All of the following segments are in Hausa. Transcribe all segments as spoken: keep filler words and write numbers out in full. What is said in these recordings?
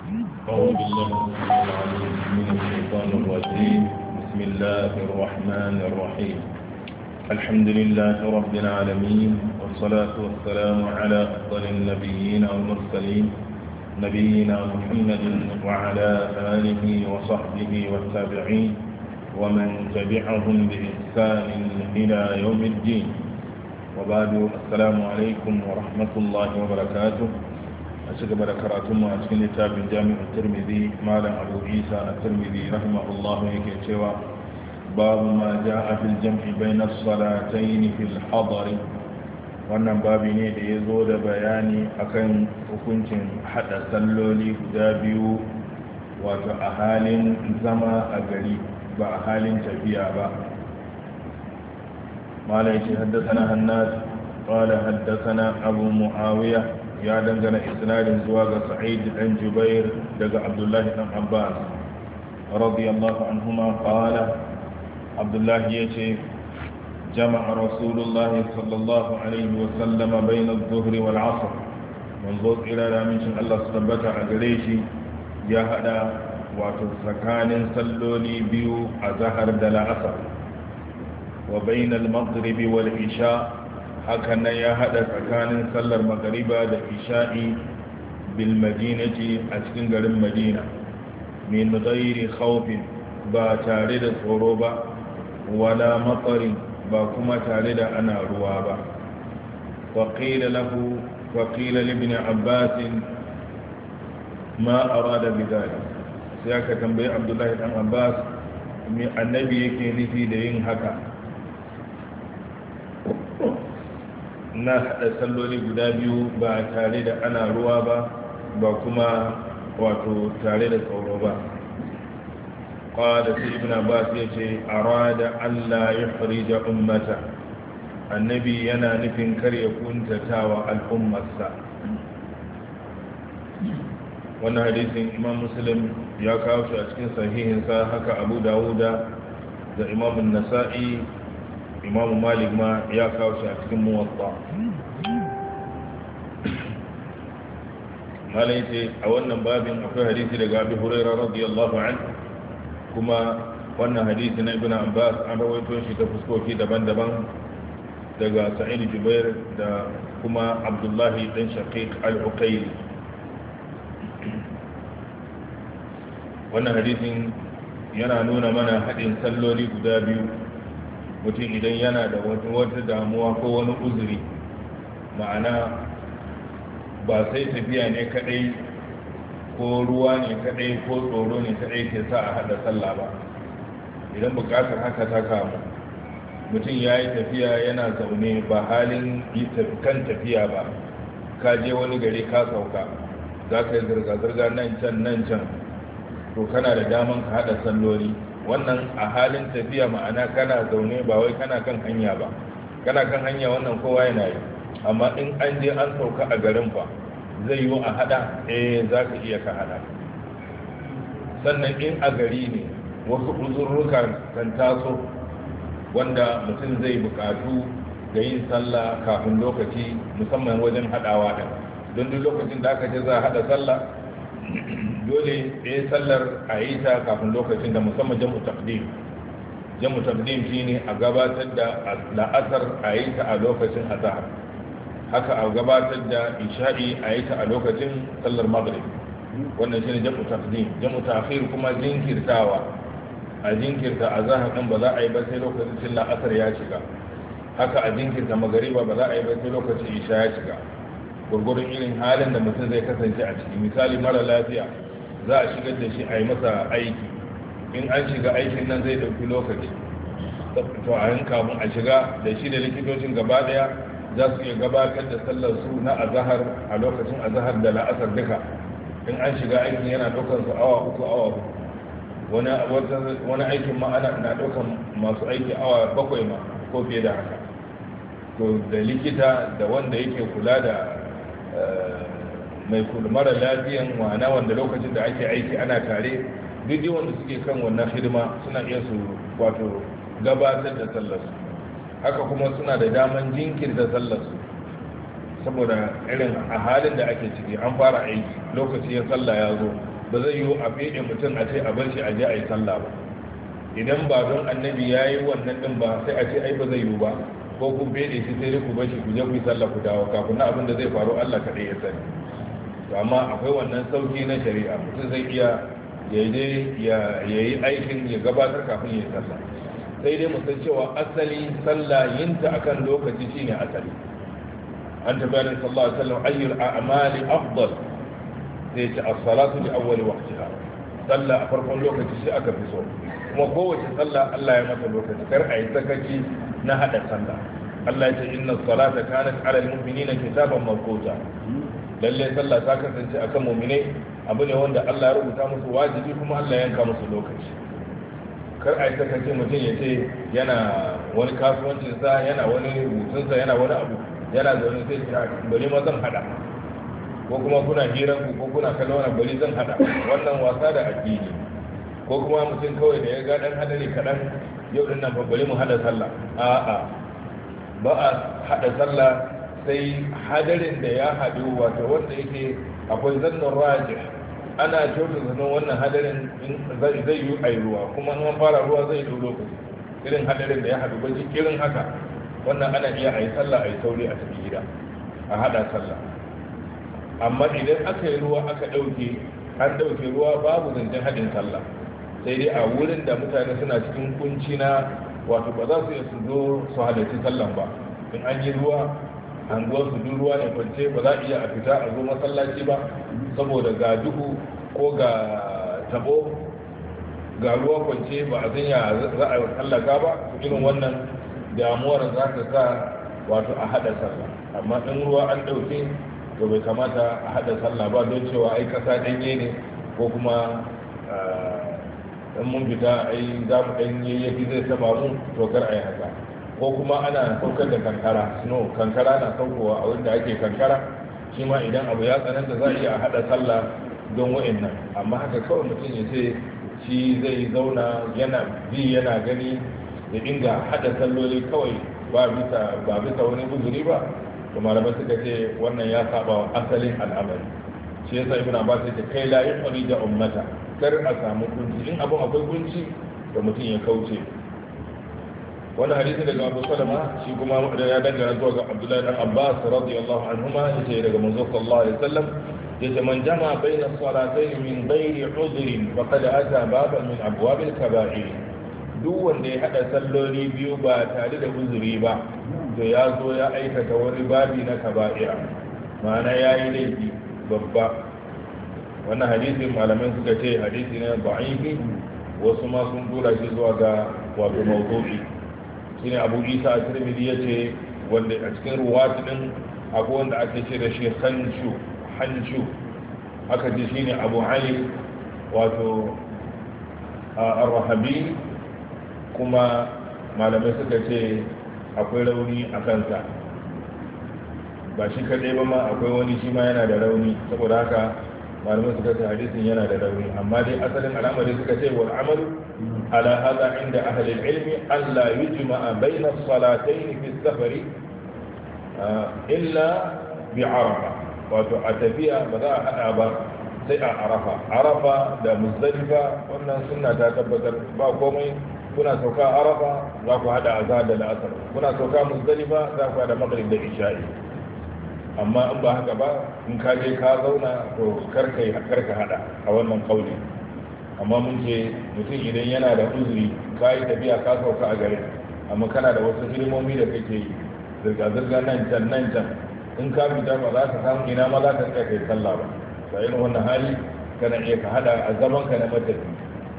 أعوذ بالله العليم من الشيطان الرجيم. بسم الله الرحمن الرحيم. الحمد لله رب العالمين، والصلاة والسلام على أفضل النبيين والمرسلين نبينا محمد وعلى آله وصحبه والتابعين ومن تبعهم بإحسان إلى يوم الدين. وبعد، السلام عليكم ورحمة الله وبركاته. أشكر بركاته أشكر كتاب الجامع الترمذي مالا أبو عيسى الترمذي رحمه الله يكتوى باب ما جاء في الجمع بين الصلاتين في الحضر. wannan babi ne da ya zo da bayani akan hukuncin hada salloli guda biyu, wato a halin zama a gari ba a halin tafiya ba. malai ce haddasana hannad qala haddasana abu muawiya, ya dangana isnadin zuwa ga sa'id dan jubair daga abdullahi dan abbas radiyallahu anhuma qala, abdullahi yace جمع رسول الله صلى الله عليه وسلم بين الظهر والعصر. منظور إلى رامش الله سبحانه أجريشي يا هذا وتسكان سلوني بيو أزهر دل عصر، وبين المغرب والعشاء هكذا يا هذا سكان سل المغرب والعشاء بالمدينة أسكن المدينة من غير خوف باتارد صروبة ولا مطر ba kuma tare da ana ruwa ba. faƙila lahu faƙila libni abbasin ma arada bidali, sai aka tambayi abdullahi dan abbas me annabi yake nufi da yin haka na haɗa salloli guda biyu ba tare da ana ruwa ba ba kuma wato tare da tsoro ba. قال سي ابن عباس يجي أراد أن لا يخرج أمته، النبي ينا نفن كر يكون تتاوى الأمة السا. وانا حديث إمام مسلم يا كاوش أشكين صحيح سا هكا أبو داود دا إمام النسائي إمام مالك ما يا كاوش أشكين موطا. ما ليتي أولنا باب أكو حديث لقى أبي هريرة رضي الله عنه، kuma wannan hadisi na ibn abbas an rawaito shi ta fuskoki daban-daban daga sa'id jubair da kuma abdullahi dan shaqiq al-uqayli. wannan hadisin yana nuna mana haɗin salloli guda biyu. mutum idan yana da wata damuwa ko wani uzuri, ma'ana ba sai tafiya ne kadai ko ruwa ne kadai ko tsoro ne kadai ke sa a hada sallah ba. idan bukatar haka ta kamu, mutum ya yi tafiya yana zaune ba halin kan tafiya ba, ka je wani gari ka sauka za ka yi zirga-zirga nan can nan can, to kana da daman ka hada salloli. wannan a halin tafiya, ma'ana kana zaune ba wai kana kan hanya ba. kana kan hanya wannan kowa yana yi, amma in an je an sauka a garin fa zai yi a hada, eh za ka iya ka hada. sannan in a gari ne wasu uzurruka kan taso wanda mutum zai bukatu ga yin sallah kafin lokaci, musamman wajen hadawa din. don duk lokacin da aka ce za a hada sallah, dole eh sallar a yi ta kafin lokacin da, musamman jam'u taqdim. jam'u taqdim shine a gabatar da la'asar a yi ta a lokacin azhar, haka a gabatar da isha'i a yi ta a lokacin sallar maghrib. wannan shine jam'u taqdim. jam'u ta'khir kuma jinkirtawa, a jinkirta azhar din ba za a yi ba sai lokacin la'asar ya shiga, haka a jinkirta magriba ba za a yi ba sai lokacin isha ya shiga, gurgurun irin halin da mutum zai kasance a ciki. misali mara lafiya za a shigar da shi a yi masa aiki, in an shiga aikin nan zai dauki lokaci, to a yin kamun a shiga da shi da likitocin gaba daya za su iya gabatar da sallar su na azahar a lokacin azahar da la'asar duka. in an shiga aikin yana ɗaukar su awa uku awa uku, wani aikin ma ana na ɗaukar masu aiki awa bakwai ma ko fiye da haka. to da likita da wanda yake kula da mai kula mara lafiyan, ma'ana wanda lokacin da ake aiki ana tare, duk wanda suke kan wannan hidima suna iya su wato gabatar da sallar su. haka kuma suna da daman jinkirta sallar su, saboda irin a halin da ake ciki an fara aiki, lokaci ya sallah ya zo, ba zai yi a fede mutum a ce a bar shi a je a yi sallah ba. Idan ba don annabi ya yi wannan din ba sai a ce ai ba zai yi ba, ko kun fede shi sai ku bar shi ku je ku yi sallah ku dawo, kafin na abin da zai faru Allah kaɗai ya sani. To amma akwai wannan sauki na shari'a, mutum zai iya ya yi aikin ya gabatar kafin ya yi sallah. Sai dai mu san cewa asali sallah yinta akan lokaci shine asali. An tabbata sallallahu alaihi wasallam ayyul a'mali afdal, sai ce as-salatu li awwali waqtiha. Sallah a farkon lokaci shi aka fi so, kuma kowace sallah Allah ya mata lokaci, kar a yi sakaci na hada sallah. Allah ya ce inna as-salata kanat 'ala al-mu'minina kitaban mawquta. Lalle sallah ta kasance akan mu'minai abu ne wanda Allah ya rubuta musu wajibi, kuma Allah ya yanka musu lokaci. Kar a yi sakaci mutum ya ce yana wani kasuwancinsa, yana wani rubutunsa, yana wani abu, yana zaune sai shi bari ma zan hada, ko kuma kuna hiran ku ko kuna kallon wannan bari zan hada. Wannan wasa da addini. Ko kuma mutum kawai da ya ga dan hadari kadan yau din nan bari mu hada sallah, a'a ba a hada sallah sai hadarin da ya hadu, wato wanda yake akwai zannon rajih, ana kyautar zanen wannan hadarin zai yi a ruwa, kuma an fara ruwa zai ɗau lokaci. Irin hadarin da ya hadu ba irin haka, wannan ana iya a yi sallah a yi sauri a tafi gida a hada sallah. Amma idan aka yi ruwa aka ɗauke, an ɗauke ruwa babu zancen haɗin sallah, sai dai a wurin da mutane suna cikin kunci na wato ba za su iya su zo su halarci sallan ba. In an yi ruwa, anguwar su duk ruwa ne kwance, ba za a iya a fita a zo masallaci ba saboda ga duhu ko ga tabo, ga ruwa kwance, ba a sanya za a tsallaka ba. Irin wannan damuwar za ta sa wato a hada sallah. Amma in ruwa an dauke to bai kamata a hada sallah ba, don cewa ai kasa danye ne, ko kuma in mun fita ai za mu danye yafi zai taba mu, to kar ai haka. Ko kuma ana saukar da kankara, snow kankara na saukowa a wanda ake kankara, shi ma idan abu ya tsananta za a iya a hada sallah don wa'annan. Amma haka kawai mutum ya ce shi zai zauna yana bi yana gani da dinga hada salloli kawai ba bisa ba bisa wani uzuri ba, to malamai suka ce wannan ya saba wa asalin al'amari. Shi yasa ibn Abbas ya ce kai la yuqri da ummata, kar a samu kunci. In abun akwai kunci da mutum ya kauce. Wannan hadisi daga Abu Salama shi kuma ya dangana zuwa ga Abdullahi dan Abbas radiyallahu anhuma, yace daga manzo sallallahu alaihi wasallam yace man jama baina salatayn min ghairi udhrin faqad ata baban min abwab al-kaba'ir. Duk wanda ya hada salloli biyu ba tare da uzuri ba, to ya zo ya aikata wani babi na kaba'ira, ma'ana yayi laifi babba. Wannan hadisin malamai suka ce hadisi ne da'ifi, wasu ma sun dora shi zuwa ga wato mawdu'i. Shine Abu Isa at-Tirmidhi yace wanda a cikin ruwati din akwai wanda ake ce da shi Hanshu Hanshu aka ce shine Abu Ali wato ar-Rahabi, kuma malamai suka ce akwai rauni a kansa. Ba shi kadai ba ma akwai wani shi ma yana da rauni, saboda haka malamai suka ce hadisin yana da rauni. Amma dai asalin al'amari suka ce wal amalu على هذا عند أهل العلم ألا يجمع بين الصلاتين في السفر إلا بعرفة. وتعتفيها بدأ أبا سيء عرفة عرفة دا مزدلفة وأن سنة تتبتر باقومي كنا سوكا عرفة ذاك هذا أزاد الأثر، كنا سوكا مزدلفة ذاك هذا مغرب العشاء. amma in ba haka ba, in ka je ka zauna to karka karka hada a wannan kauli. Amma mun ce mutum idan yana da uzuri, ka yi tafiya ka sauka a garin, amma kana da wasu hidimomi da kake yi, zirga-zirga nan can nan can, in ka fita ba za ka samu ina ma za ka tsaya kai sallah ba. Ba irin wannan hali kana iya ka hada a zaman ka na matafi.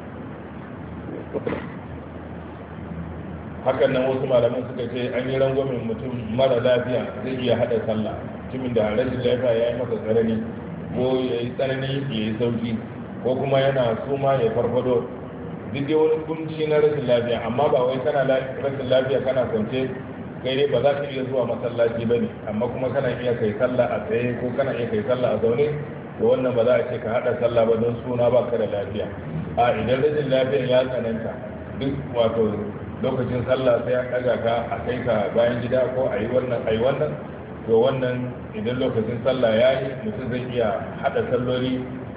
Hakan nan wasu malaman suka ce an yi rangwamin mutum mara lafiya zai iya hada sallah, mutumin da rashin lafiya ya yi masa tsanani, ko ya yi tsanani ya yi sauki, ko kuma yana suma ya farfado. Duk dai wani kunci na rashin lafiya, amma ba wai kana rashin lafiya kana kwance kai dai ba za ka iya zuwa masallaci ba ne, amma kuma kana iya kai sallah a tsaye ko kana iya kai sallah a zaune, da wannan ba za a ce ka haɗa sallah ba don suna ba ka da lafiya. A idan rashin lafiyan ya tsananta, duk wato lokacin sallah sai ya ɗaga ka a kai ka bayan gida ko a yi wannan a yi wannan, to wannan idan lokacin sallah ya yi mutum zai iya haɗa salloli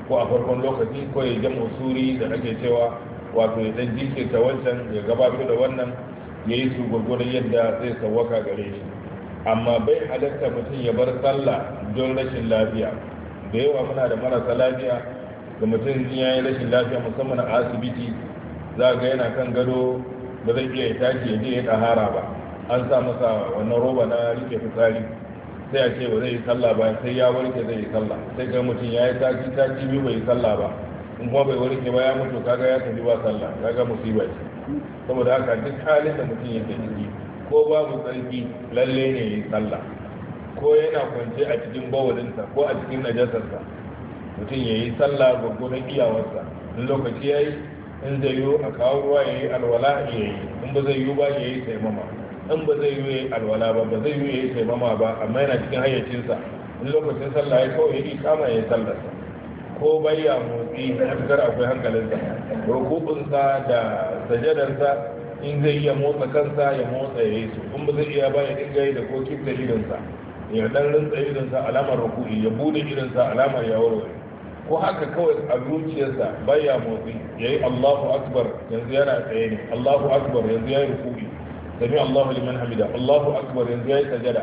ko a farkon lokaci ko ya jam'u suri da ake cewa wato ya dan jinkirta wancan ya gabato da wannan ya yi su gwargwadon yadda zai sauwaka gare shi. Amma bai halatta mutum ya bar sallah don rashin lafiya. Da yawa muna da marasa lafiya da mutum ya yi rashin lafiya musamman a asibiti, za ga yana kan gado ba zai iya tashi ya je ya ɗahara ba, an sa masa wannan roba na rike fitsari, sai a ce ba zai yi sallah ba, sai ya warke zai yi sallah. Sai ga mutum ya yi tashi tashi biyu bai yi sallah ba, in kuma bai warke ba ya mutu, kaga ya tafi ba sallah, kaga musiba ce. Saboda haka duk halin da mutum yake ciki, ko babu tsarki lalle ne ya yi sallah, ko yana kwance a cikin bawalinsa ko a cikin najasarsa, mutum ya yi sallah gwaggwadon iyawarsa. In lokaci ya yi, in zai yiwu a kawo ruwa ya yi alwala ya yi, in ba zai yiwu ba ya yi taimama, in ba zai yiwu ya yi alwala ba ba zai yiwu ya yi taimama ba, amma yana cikin hayyacinsa, in lokacin sallah ya kawai ya yi kama ya yi sallarsa, ko bayya motsi a fitar akwai hankalinsa, rukubinsa da sajadarsa in zai iya motsa kansa ya motsa ya yi su, in ba zai iya ba ya dinga yi da ko kifta idonsa, ya dan rinsa idonsa alamar ruku'i, ya bude idonsa alamar ya warware, ko haka kawai a zuciyarsa baya motsi ya yi Allahu akbar yanzu yana tsaye ne, Allahu akbar yanzu ya yi ruku'i, sami Allahu liman hamida, Allahu akbar yanzu ya yi sajada.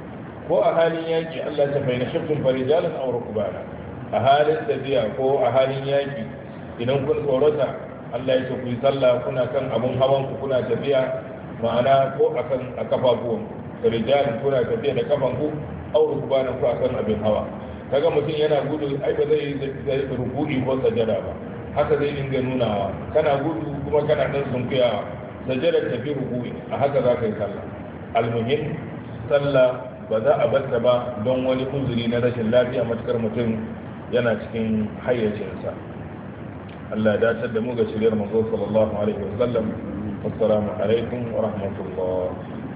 Ko a halin yaki Allah ta bayyana shiftin farijalan aw rukbana, a halin tafiya ko a halin yaki idan kun tsorata Allah ya ce ku yi sallah kuna kan abun hawan ku kuna tafiya, ma'ana ko akan a kafafuwan farijalan kuna tafiya da kafan ku aw rukbana ku akan abin hawa. Kaga mutum yana gudu ai ba zai zai ruku'i ko sajada ba, haka zai dinga nunawa kana gudu kuma kana dan sunkuya, sajada tafi ruku'i, a haka za ka yi sallah. Almuhim sallah ba za a barta ba don wani uzuri na rashin lafiya matukar mutum yana cikin hayyacinsa. Allah ya dace da mu ga shiriyar manzo sallallahu alaihi wasallam. Assalamu alaikum wa rahmatullah.